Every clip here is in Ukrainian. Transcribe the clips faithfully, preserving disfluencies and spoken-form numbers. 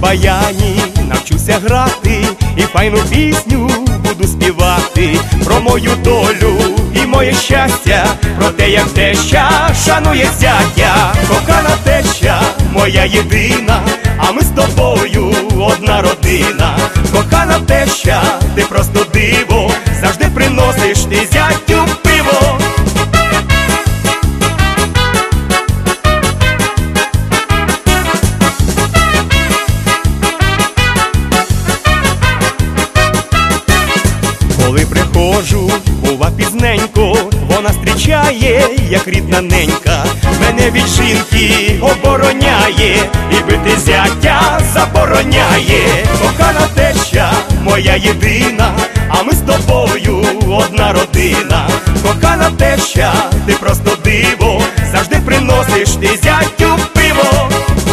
баяні навчуся грати і файну пісню буду співати про мою долю і моє щастя, про те, як теща шанує зятя. Кохана теща, моя єдина, а ми з тобою одна родина. Кохана теща, ти просто диво, завжди приносиш ти зятю пиво. Коли приходжу, бува пізненько, вона зустрічає, як рідна ненька. Мене від жінки обороняє і бити зятя забороняє. Кохана теща, моя єдина, а ми з тобою одна родина. Кохана теща, ти просто диво, завжди приносиш ти зятю пиво.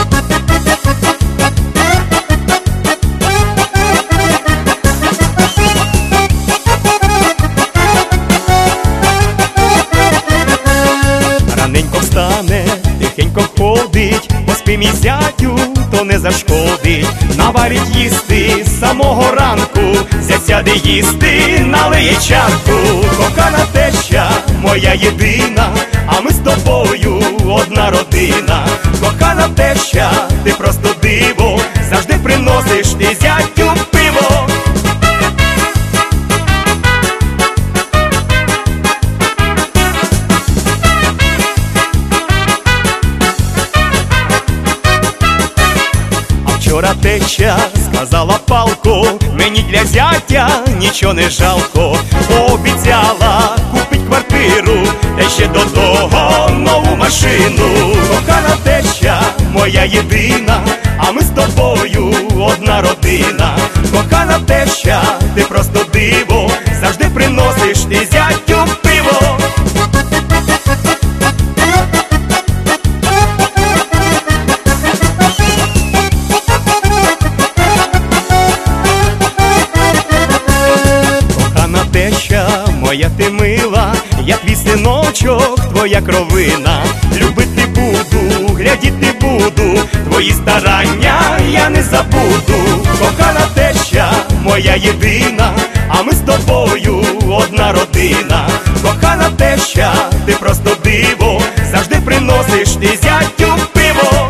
Раненько встане, тихенько ходить, поспи мій зятю, то не зашкодить. Наварить їсти з самого ранку, зять сяде їсти, налиє чарку. Кохана теща, моя єдина, а ми з тобою одна родина. Кохана теща, ти просто диво, завжди приносиш ти зятю пиво. Вчора теща сказала палко, мені для зятя нічого не жалко. Обіцяла купить квартиру, та ще до того нову машину. Кохана теща, моя єдина, а ми з тобою одна родина. Кохана теща, ти просто диво, завжди приносиш ти зятю пиво. Моя ти мила, я твій синочок, твоя кровина. Любити буду, глядіти буду, твої старання я не забуду. Кохана теща, моя єдина, а ми з тобою одна родина. Кохана теща, ти просто диво, завжди приносиш ти зятю пиво.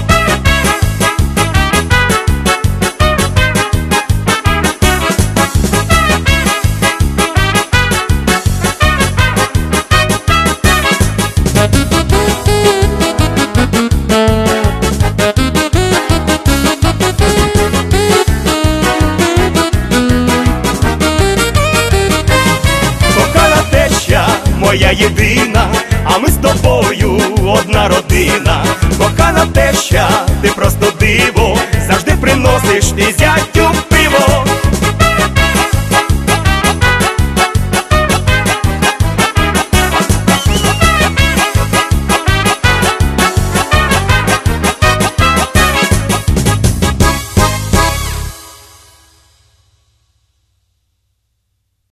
Моя єдина, а ми з тобою одна родина. Кохана теща, ти просто диво, завжди приносиш ти зятю